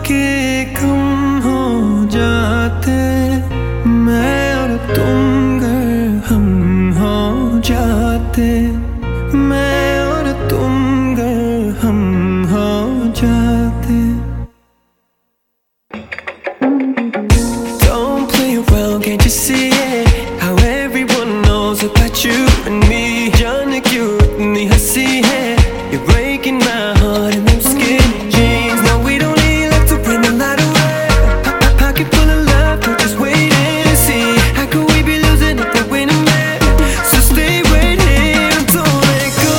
के कम हो जाते, मैं और तुम गर हम हो जाते, मैं और तुम गर हम हो जाते। Don't play around, can't you see it? How everyone knows about you and me. जाने क्यों इतनी हंसी है, you're breaking my heart in them skinny jeans. Now we don't need love to bring the light away. Pocket full of love, but just wait and see. How could we be losing if we're winning, man? So stay right here and don't let go.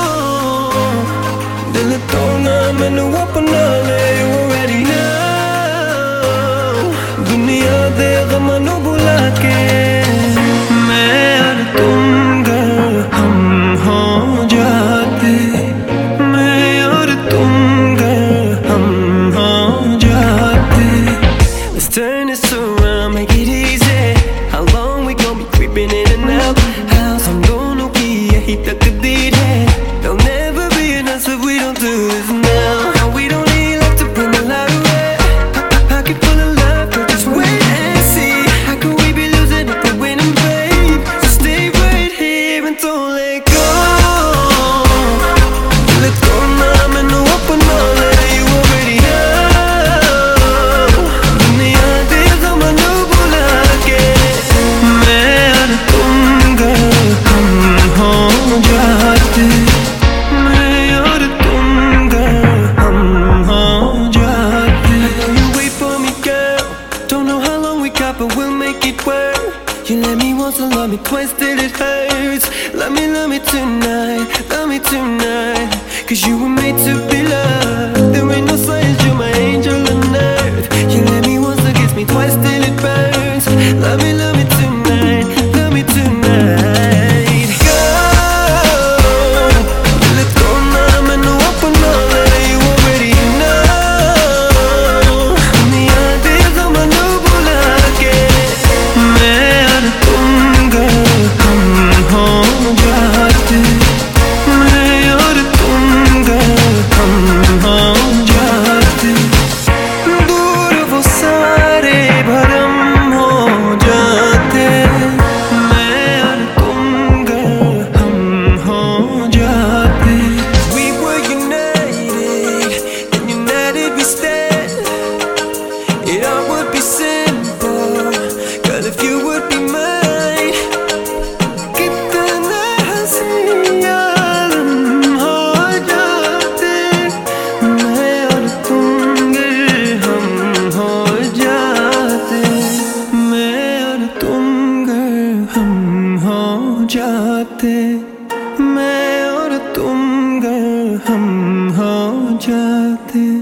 दिल तोड़ना मैंने अपना ले, you already know. दुनिया दे गमां नू बुला के, मैं और तुम गर हम हो जाते, मैं और तुम गर हम हो जाते। Let's turn this around, make it easy. How long we gon' be creeping in and out? House हम दोनों की यही तकदीर है. There'll never be an answer if we don't do this now. We don't need love to bring the light away. Pocket full of love, but just wait and see. How could we be losing if we're winning, babe? So stay right here and don't let go. Let go now, मैंने अपना ले, you already know. दुनिया दे गमां नू बुला के, मैं और तुम गर हम हो जाते, मैं और तुम गर हम हो जाते। I know you wait for me, girl. Don't know how long we got, but we'll make it work. You let me once and love me twice till it hurts. Love me tonight, love me tonight. 'Cause you were made to be loved. There ain't no science, you're my angel on earth. You let me once, that gets me twice till it burns. Love me tonight, love me tonight. Girl, let go now, मैंने अपना ले, you already know. दुनिया दे गमां नू बुला के, मैं और तुम गर हम हो जाते, मैं और तुम गर हम हो जाते। दूर वो सारे भरम हो जाते, मैं और तुम गर हम हो जाते। We were united, and united we stand. It all would be simple, girl, if you would be mine. कितना हंसी आलम हो जाते, मैं और तुम गर हम हो जाते, मैं और तुम गर हम हो जाते, मैं और तुम गर हम हो जाते।